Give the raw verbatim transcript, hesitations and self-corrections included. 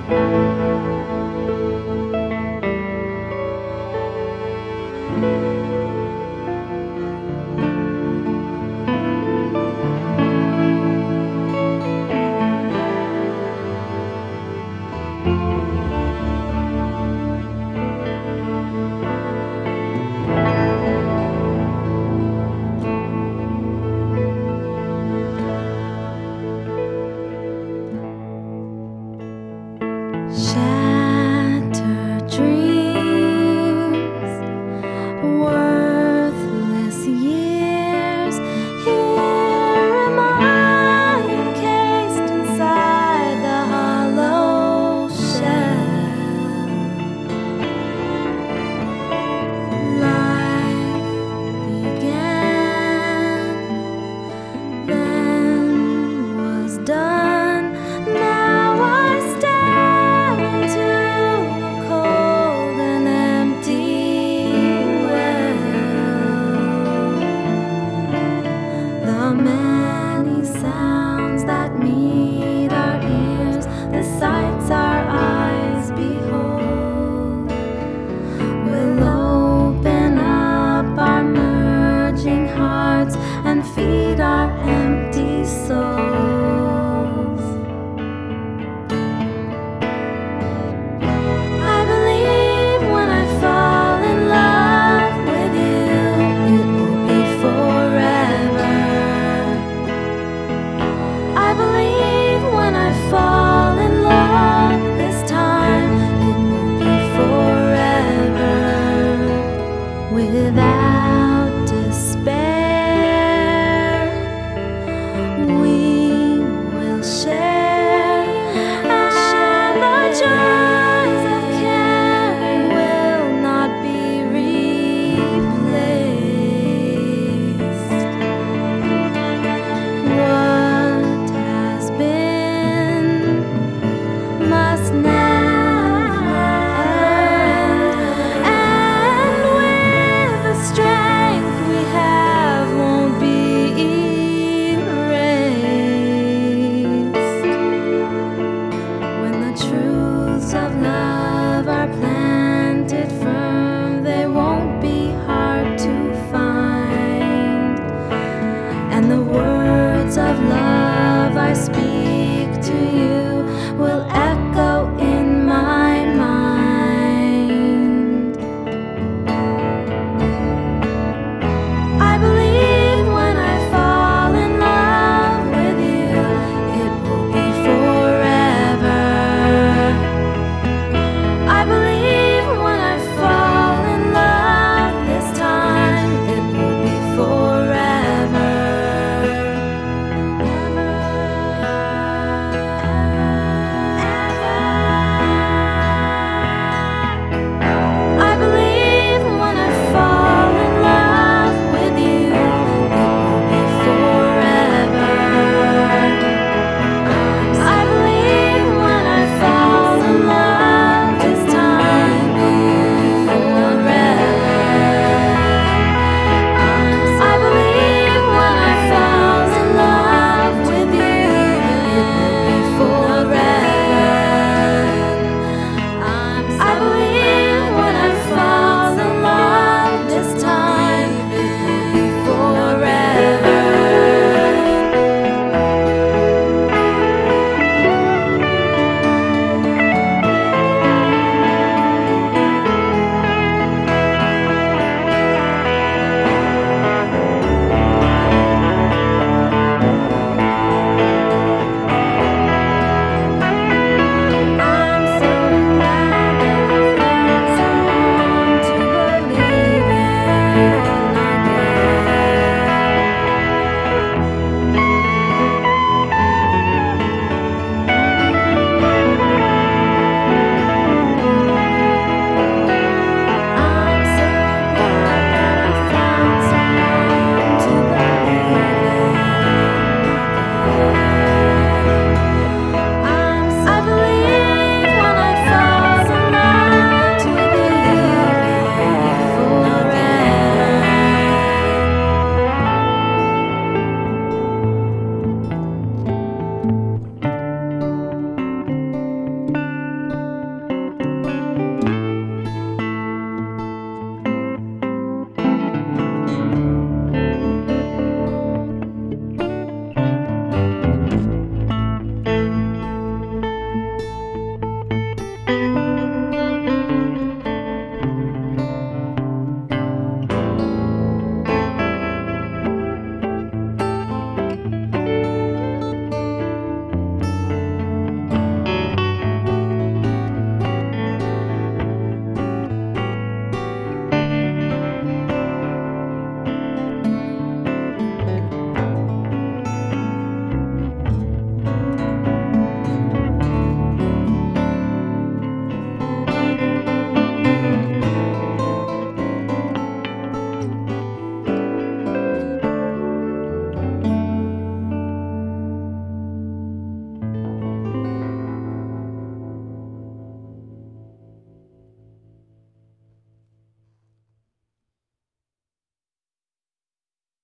Shattered dreams, worthless years. Here am I, encased inside the hollow shell. Life began, then was done. Now I stand into a cold and empty well. The many sounds that meet our ears, the sights our eyes behold, will open up our merging hearts and feed our empty souls. I believe when I fall in love with you, it will be forever. I believe when I fall in love this time, it will be forever. Without